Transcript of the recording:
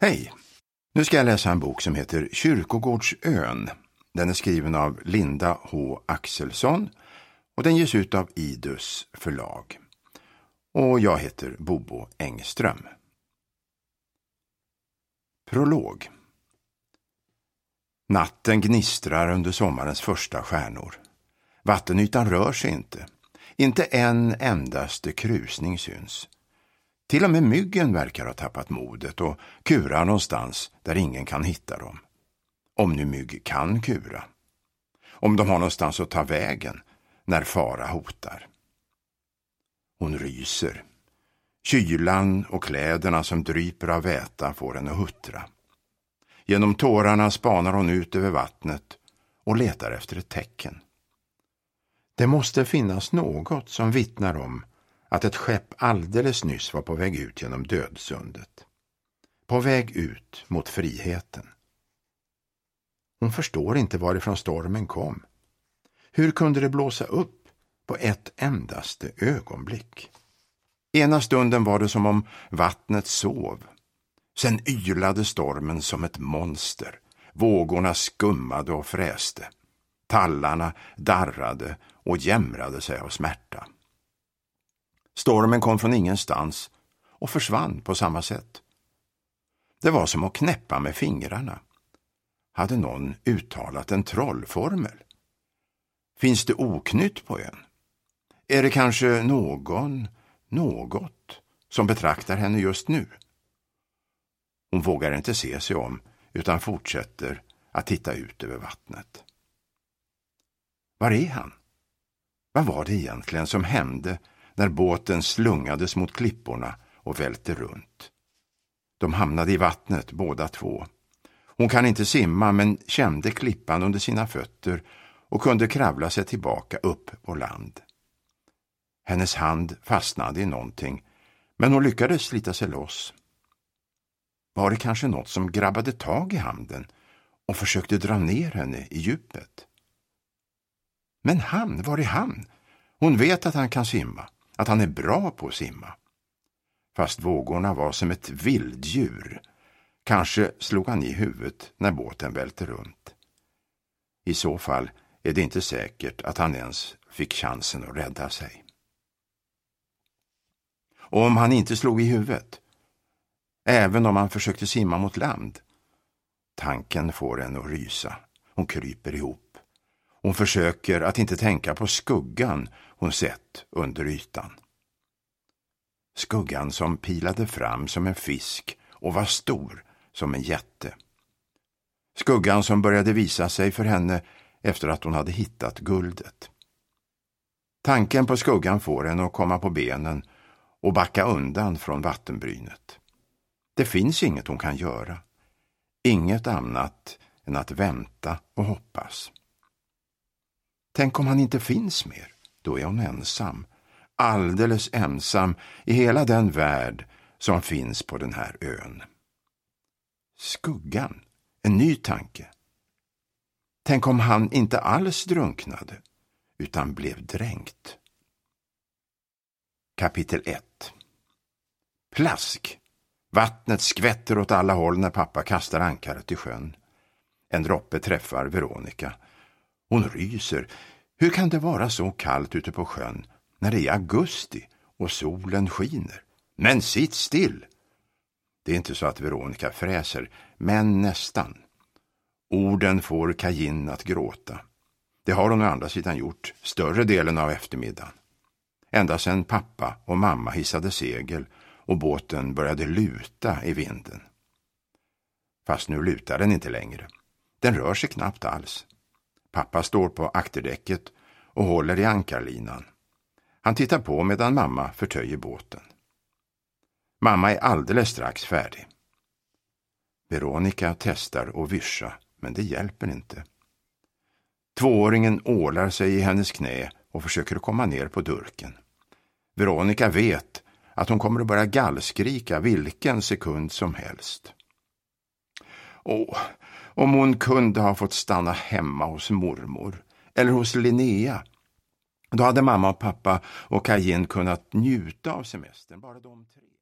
Hej! Nu ska jag läsa en bok som heter Kyrkogårdsön. Den är skriven av Linda H. Axelsson och den ges ut av Idus förlag. Och jag heter Bobo Engström. Prolog. Natten gnistrar under sommarens första stjärnor. Vattenytan rör sig inte. Inte en endaste krusning syns. Till och med myggen verkar ha tappat modet och kurar någonstans där ingen kan hitta dem. Om nu mygg kan kura. Om de har någonstans att ta vägen när fara hotar. Hon ryser. Kylan och kläderna som dryper av väta får henne att huttra. Genom tårarna spanar hon ut över vattnet och letar efter ett tecken. Det måste finnas något som vittnar om att ett skepp alldeles nyss var på väg ut genom dödsundet. På väg ut mot friheten. Hon förstår inte varifrån stormen kom. Hur kunde det blåsa upp på ett endaste ögonblick? Ena stunden var det som om vattnet sov. Sen ylade stormen som ett monster. Vågorna skummade och fräste. Tallarna darrade och jämrade sig av smärta. Stormen kom från ingenstans och försvann på samma sätt. Det var som att knäppa med fingrarna. Hade någon uttalat en trollformel? Finns det oknytt på ön? Är det kanske något som betraktar henne just nu? Hon vågar inte se sig om utan fortsätter att titta ut över vattnet. Var är han? Vad var det egentligen som hände när båten slungades mot klipporna och välte runt? De hamnade i vattnet båda två. Hon kan inte simma men kände klippan under sina fötter och kunde kravla sig tillbaka upp på land. Hennes hand fastnade i någonting, men hon lyckades slita sig loss. Var det kanske något som grabbade tag i handen och försökte dra ner henne i djupet? Men var är han? Hon vet att han kan simma, att han är bra på att simma. Fast vågorna var som ett vilddjur. Kanske slog han i huvudet när båten välte runt. I så fall är det inte säkert att han ens fick chansen att rädda sig. Och om han inte slog i huvudet, även om han försökte simma mot land, tanken får henne att rysa. Hon kryper ihop. Hon försöker att inte tänka på skuggan hon sett under ytan. Skuggan som pilade fram som en fisk och var stor som en jätte. Skuggan som började visa sig för henne efter att hon hade hittat guldet. Tanken på skuggan får henne att komma på benen och backa undan från vattenbrynet. Det finns inget hon kan göra. Inget annat än att vänta och hoppas. Tänk om han inte finns mer, då är hon ensam. Alldeles ensam i hela den värld som finns på den här ön. Skuggan, en ny tanke. Tänk om han inte alls drunknade, utan blev dränkt. Kapitel 1. Plask. Vattnet skvätter åt alla håll när pappa kastar ankaret i sjön. En droppe träffar Veronica. Hon ryser. Hur kan det vara så kallt ute på sjön när det är augusti och solen skiner? Men sitt still! Det är inte så att Veronica fräser, men nästan. Orden får Kajin att gråta. Det har hon å andra sidan gjort större delen av eftermiddagen. Ända sedan pappa och mamma hissade segel och båten började luta i vinden. Fast nu lutar den inte längre. Den rör sig knappt alls. Pappa står på akterdäcket och håller i ankarlinan. Han tittar på medan mamma förtöjer båten. Mamma är alldeles strax färdig. Veronica testar att vischa, men det hjälper inte. Tvååringen ålar sig i hennes knä och försöker komma ner på durken. Veronica vet att hon kommer att börja gallskrika vilken sekund som helst. Om hon kunde ha fått stanna hemma hos mormor eller hos Linnea. Då hade mamma och pappa och Kajin kunnat njuta av semestern, bara de tre.